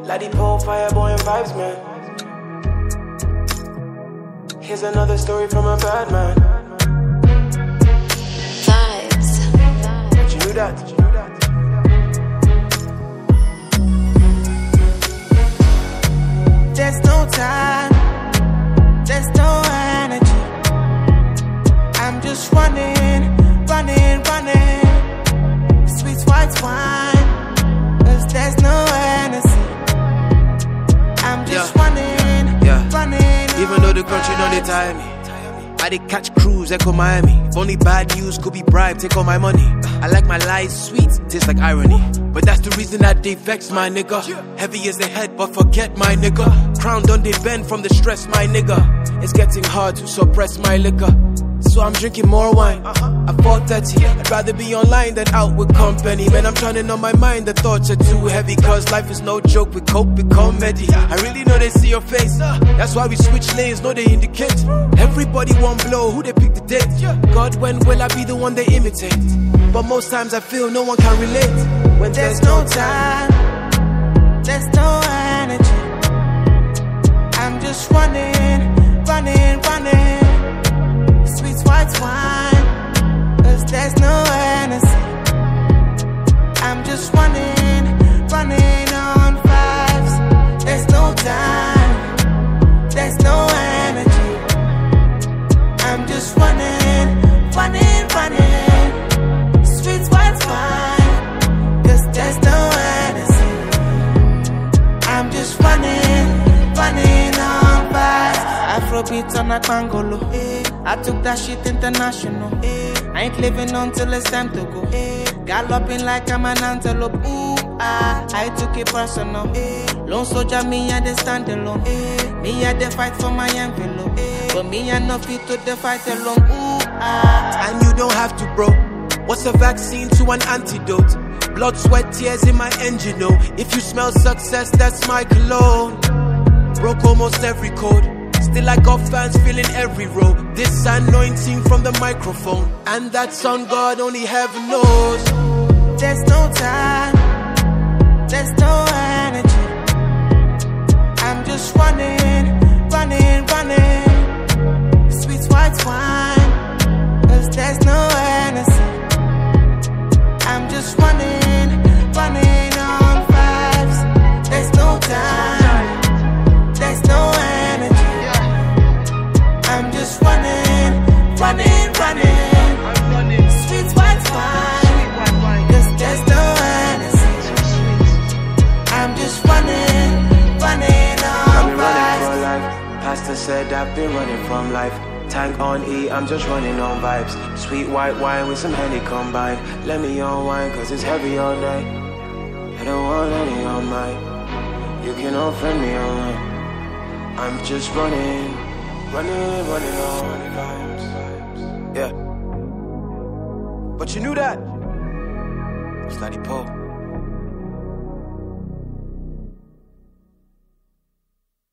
Ladipo, fireboy and vibes, man. Here's another story from a bad man. Vibes. But you knew that. There's no time, there's no energy. I'm just running, running, running. Sweet white wine, 'cause there's no energy. I'm just running, running. Even though the country don't they tire me, I did catch cruise, echo Miami. If only bad news could be bribed, take all my money. I like my lies sweet, tastes like irony. But that's the reason that they vex, my nigga. Heavy as the head, but forget, my nigga. Crown done they bend from the stress, my nigga. It's getting hard to suppress my liquor, so I'm drinking more wine. At 4:30, I'd rather be online than out with company. Man, I'm trying to know my mind, the thoughts are too heavy. Cause life is no joke, we cope with comedy. I really know they see your face, that's why we switch lanes, no they indicate. Everybody want blow, who they pick the date? God, when will I be the one they imitate? But most times I feel no one can relate. When there's no time, there's no energy. I'm just running, running, running. Sweet white wine, 'cause there's no energy. I'm just running, running on vibes. There's no time, there's no energy. I'm just running, running, running. Sweet white wine, 'cause there's no energy. I'm just running, running on vibes. Afrobeat on a Bangolo, I took that shit international. I ain't living until it's time to go. Galloping like I'm an antelope. Ooh, I took it personal. Lone soldier, me I dey stand alone. Me I dey fight for my envelope, but me I no fit to dey fight alone. Ooh, and you don't have to, bro. What's a vaccine to an antidote? Blood, sweat, tears in my engine, oh. If you smell success, that's my cologne. Broke almost every code, still I got fans filling every row. This anointing from the microphone, and that's on God, only heaven knows. There's no time, there's no energy. I'm just running, running, running. Sweet white wine, 'cause there's no energy. I'm just running, running on vibes. There's no time, there's no energy. I'm just running, running, running. Sweet white wine, 'cause there's no energy. I'm just running, running on I've been running vibes. for life. Pastor said I've been running from life. Tank on E, I'm just running on vibes. Sweet white wine with some Henny combined. Let me unwind, 'cause it's heavy all night. I don't want any on mine. You can unfriend me online. I'm just running, running, running on vibes. Yeah. But you knew that. It's Ladipo.